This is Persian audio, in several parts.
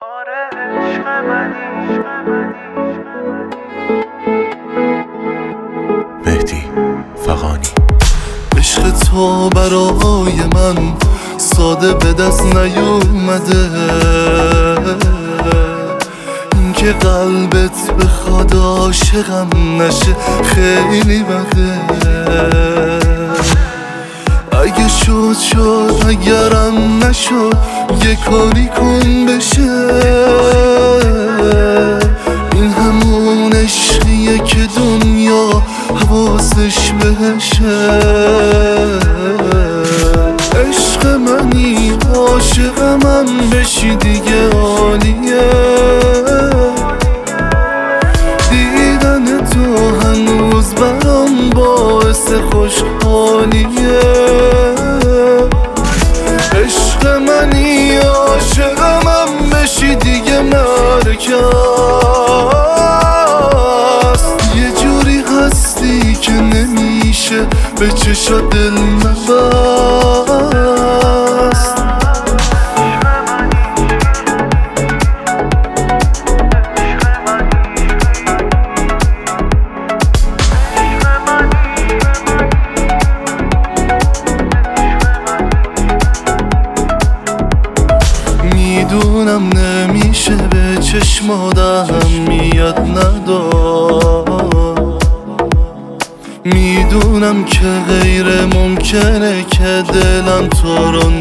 مهدی فغانی. عشق تو برای من ساده به دست نیومده، این که قلبت بخواد عاشقم نشه خیلی بده. اگه شد اگرم نشد یه کاری کن بشه، این همون عشقیه که دنیا حواسش بهشه. عشق منی عاشق من بشی دیگه عالیه، دیدن تو هنوز برام باعث خوشحالیه. عشق منی عاشق من بشی دیگه مرکز، یه جوری هستی که نمیشه به چشا دل نبست. میدونم نمیشه به چشم آدم میاد ندار، میدونم که غیر ممکنه که دلم تو رو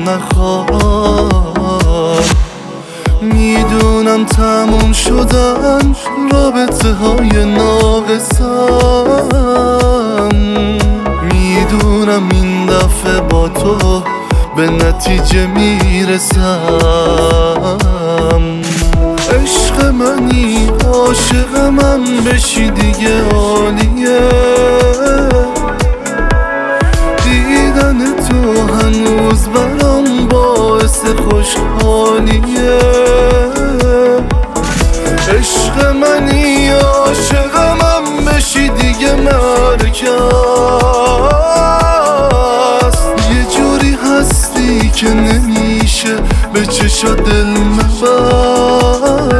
نخواد، میدونم تموم شدن رابطه های ناقصم، میدونم این دفعه با تو به نتیجه میرسم. عشق منی عاشق من بشی دیگه عالیه، دیدن تو هنوز برام باعث خوشحالیه. عشق منی عاشق من بشی دیگه مرکز، یه جوری هستی که نمیشه به چشا دل نبست.